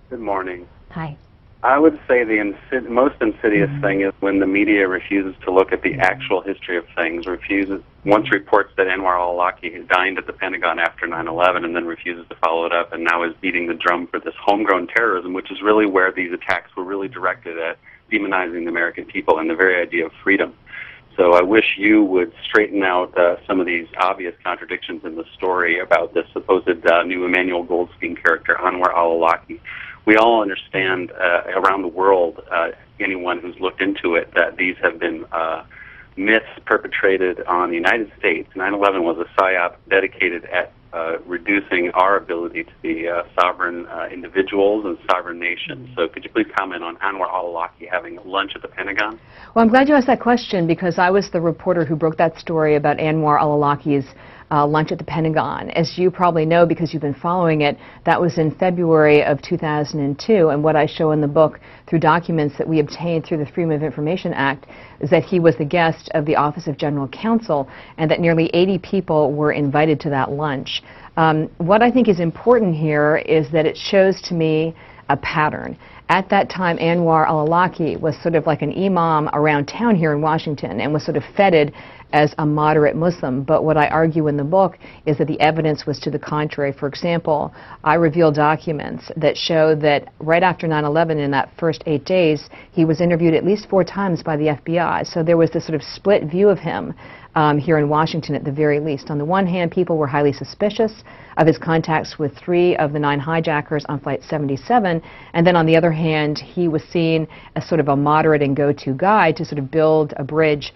Good morning. Hi. I would say the most insidious thing is when the media refuses to look at the actual history of things, once reports that Anwar al-Awlaki dined at the Pentagon after 9/11 and then refuses to follow it up, and now is beating the drum for this homegrown terrorism, which is really where these attacks were really directed at demonizing the American people and the very idea of freedom. So I wish you would straighten out some of these obvious contradictions in the story about this supposed new Emmanuel Goldstein character, Anwar al-Awlaki. We all understand around the world, anyone who's looked into it, that these have been myths perpetrated on the United States. 9/11 was a psyop dedicated at reducing our ability to be sovereign individuals and sovereign nations. So could you please comment on Anwar al-Awlaki having lunch at the Pentagon? Well, I'm glad you asked that question because I was the reporter who broke that story about Anwar al-Awlaki's lunch at the Pentagon. As you probably know, because you've been following it, that was in February of 2002, and what I show in the book through documents that we obtained through the Freedom of Information Act is that he was the guest of the Office of General Counsel and that nearly 80 people were invited to that lunch. What I think is important here is that it shows to me a pattern. At that time, Anwar al-Awlaki was sort of like an imam around town here in Washington and was sort of feted as a moderate Muslim. But what I argue in the book is that the evidence was to the contrary. For example, I reveal documents that show that right after 9/11, in that first 8 days, he was interviewed at least 4 times by the FBI. So there was this sort of split view of him here in Washington at the very least. On the one hand, people were highly suspicious of his contacts with 3 of the 9 hijackers on Flight 77, and then on the other hand, he was seen as sort of a moderate and go-to guy to sort of build a bridge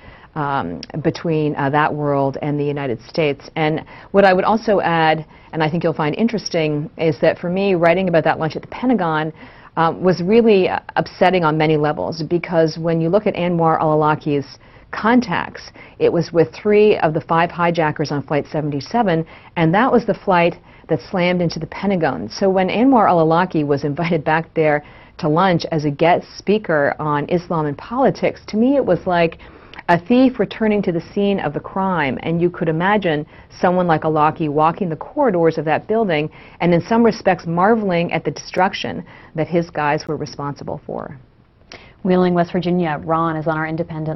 between that world and the United States. And what I would also add, and I think you'll find interesting, is that for me, writing about that lunch at the Pentagon was really upsetting on many levels, because when you look at Anwar al-Awlaki's contacts, it was with 3 of the 5 hijackers on Flight 77, and that was the flight that slammed into the Pentagon. So when Anwar al-Awlaki was invited back there to lunch as a guest speaker on Islam and politics, to me it was like a thief returning to the scene of the crime, and you could imagine someone like Awlaki walking the corridors of that building and in some respects marveling at the destruction that his guys were responsible for. Wheeling, West Virginia, Ron is on our Independent